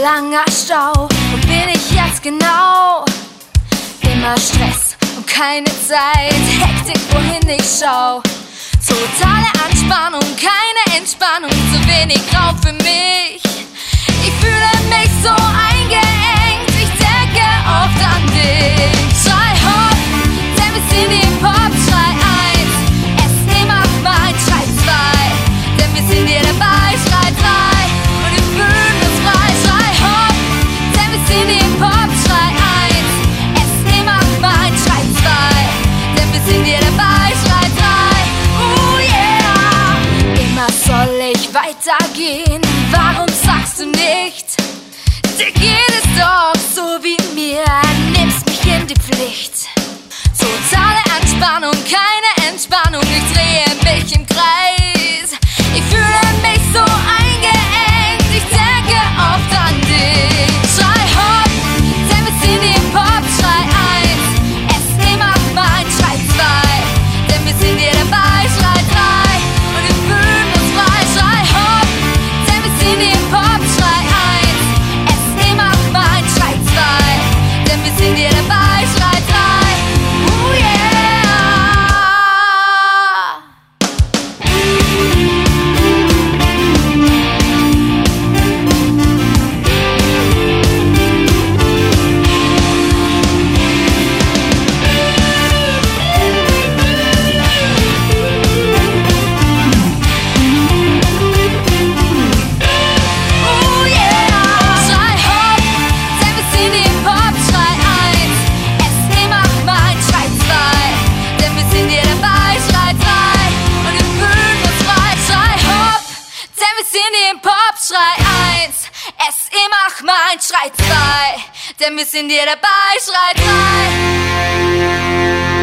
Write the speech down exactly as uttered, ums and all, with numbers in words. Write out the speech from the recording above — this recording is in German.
langer Stau. Wo bin ich jetzt genau? Immer Stress und keine Zeit, Hektik, wohin ich schau. Totale Anspannung, keine Entspannung, zu wenig Raum für mich. Ich fühle mich so eingeengt, ich denke oft an dich. Schrei hopp, denn wir sind die Pop, schrei eins, S E macht mein, schrei zwei, denn wir sind hier dabei, schrei drei, und wir fühlen uns frei. Schrei hopp, denn wir sind die Pop, schrei eins, S E macht mein, schrei zwei, denn wir sind hier dabei, schrei drei, oh yeah. Immer soll ich weitergehen, warum sagst du nicht? Dir geht es doch so wie mir, nimmst mich in die Pflicht. Totale Anspannung, keine Entspannung, ich drehe mich im Kreis. Ich fühle mich so eingeengt, ich denke oft an dich. Schrei hopp, denn wir sind die Pop, schrei eins, S E macht mein, schrei zwei, denn wir sind hier dabei, schrei drei, und wir fühlen uns frei. Schrei hopp, denn wir sind die Pop, schrei eins, S E macht mein, schrei zwei, denn wir sind hier dabei, schrei drei, oh yeah. Oh yeah. Schrei hopp, denn wir sind die Pop, schrei eins, S E macht mein, schrei zwei, denn wir sind hier dabei, schrei drei, und wir fühlen uns frei. Schrei hopp, denn wir sind die Pop, schrei eins, S E macht mein, schrei zwei, denn wir sind hier dabei, schrei drei.